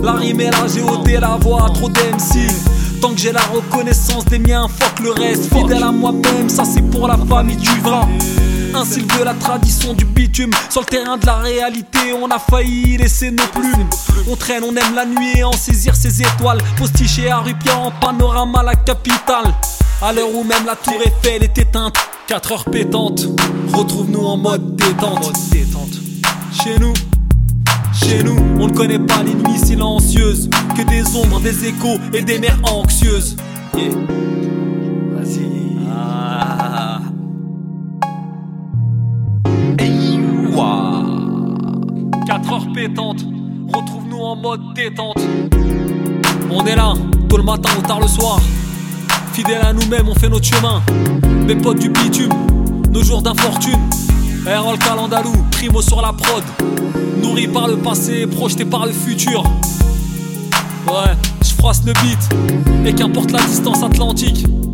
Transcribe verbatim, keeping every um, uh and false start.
La rime et la G O D, la voix, trop d'M C. Tant que j'ai la reconnaissance des miens, fuck le reste. Fidèle à moi-même, ça c'est pour la famille du vrai. Ainsi veut la tradition du bitume. Sur le terrain de la réalité, on a failli laisser nos plumes. On traîne, on aime la nuit et en saisir ses étoiles. Postiché à Rupia en panorama la capitale. À l'heure où même la tour Eiffel est éteinte, quatre heures pétantes, retrouve-nous en mode détente. Chez nous, chez nous, on ne connaît pas les nuits silencieuses, que des ombres, des échos et des mers anxieuses. Yeah. Vas-y. Ah. Hey, wow. quatre heures pétantes, retrouve-nous en mode détente. On est là, tôt le matin ou tard le soir. Fidèles à nous-mêmes, on fait notre chemin. Mes potes du bitume, nos jours d'infortune. Errol Kalandalou, primo sur la prod. Nourri par le passé, projeté par le futur. Ouais, je froisse le beat. Et qu'importe la distance atlantique,